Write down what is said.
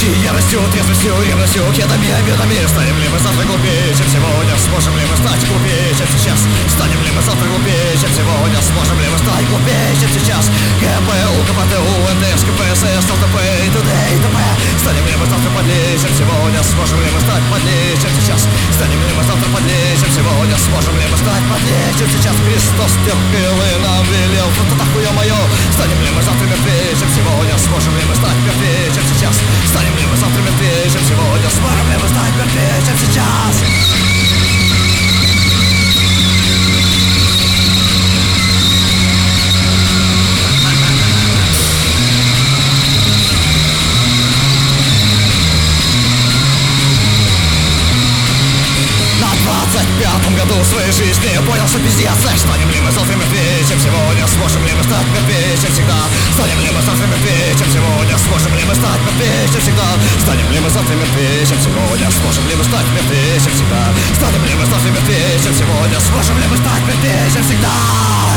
я растет, кедами, обедами. Станем ли мы завтра глупее, чем сегодня? Сможем ли мы стать глупее, чем сейчас? Станем ли мы завтра глупее, чем сегодня? Сможем ли мы стать глупее, чем сейчас? ГПУ, КПТУ, НТС, КПСС, ЛТП, и т.д. и т.п. Станем ли мы завтра подлее, чем сегодня? Сможем ли мы стать подлее, чем сейчас? Станем ли мы завтра подлее, чем сегодня? Сможем ли мы стать подлее, чем сейчас? Христос терпел и нам велел, вот это хуё-моё. Станем ли мы завтра мертвее, чем сегодня? Сможем ли мы стать мертвее, чем сейчас? Станем ли мы завтра мертвее, чем сегодня? Сможем ли мы стать мертвее, чем сейчас? В 25-м году своей жизни я понял, что пиздец. Станем ли мы завтра мертвее, чем сегодня? Сможем ли мы стать мертвее, чем всегда? Станем ли мы завтра мертвее, чем сегодня? Сможем ли мы стать мертвее, чем всегда? Станем ли мы завтра мертвее, чем сегодня? Сможем ли мы стать мертвее, чем всегда? Станем ли мы завтра мертвее, чем сегодня? Сможем ли мы стать мертвее, чем всегда?